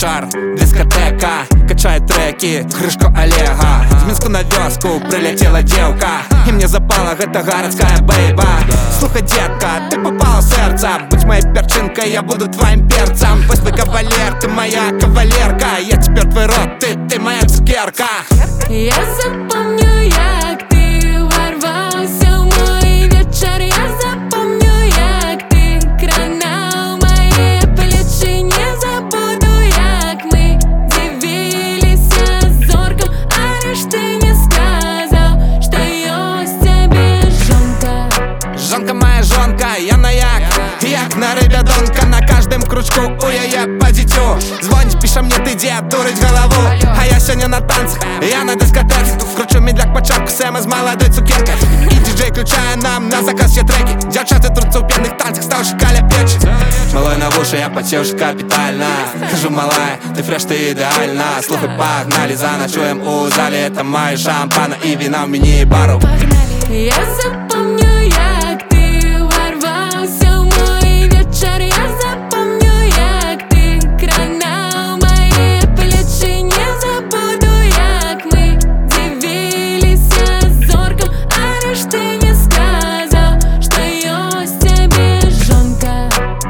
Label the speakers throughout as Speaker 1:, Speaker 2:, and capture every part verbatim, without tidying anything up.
Speaker 1: вечер, дискотека качает треки, крышку Олега. В Минску на вёску прилетела девка, и мне запала эта городская бейба. Слухай, детка, ты попала в сердце, будь моей перчинкой, я буду твоим перцем. Пусть мой кавалер, ты моя кавалерка, я теперь твой рот, ты, ты моя цукерка.
Speaker 2: Я запомню, як ти ворвався в мой вечер. Я запомню, як ти кранав мои плечи. Не забуду, як мы дивилися зорком. А лишь ты не сказал, что ёсть тебе жонка.
Speaker 1: Жонка моя жонка, я на як, як на рыбядонка. На каждом крючку у яе по дитю. Звонить, пише мне, ты де, дурить голову. А я сегодня на танцах, я на дискотеке. Вкручу медляк початку, Сэма з молодой цукеркой. И диджей включая нам на заказ все треки. Девчата трутся у пенных танцах, стал шикаля печь. Малой на уши, я потешу капитально. Хожу, малая, ты фреш, ты идеально. Слухай, погнали, заночуем у зале. Это мои шампана и вина в мини-бару.
Speaker 2: Я запомню, як ти ворвався в мой вечер. Я запомню, як ти кранав мои плечи. Не забуду, як мы дивилися зорком. А лишь ты не сказал, что ёсть тебе жонка.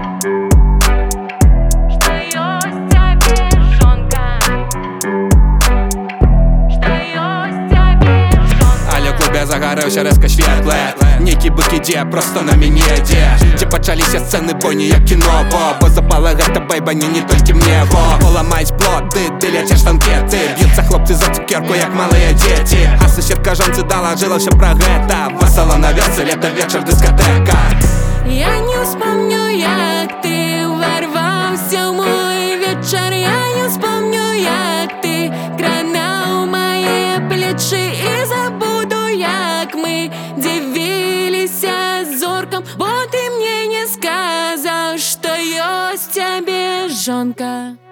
Speaker 2: Что ёсть тебе жонка. Что ёсть тебе жонка.
Speaker 1: Але в клубе загоревся резко світле. Некі быкі де, просто на мені де. Ці почалися сцени бойні, як кіно. Бо, бо запала гэта бейба, не, не тільки мне. Бо поламають плоти, ти летиш в танкети. Б'ються хлопці за цукерку, як малые дети. А сусідка жонці доложила все про гэта. Весело на веселі, лето вечер, дискотека.
Speaker 2: Я не вспомню, як ти ворвався в мой вечер. Я не вспомню, як ти кранав мои плечи. И забуду, як мы дивилися зорком. Бо ты мне не сказал, что ёсть тебе жонка.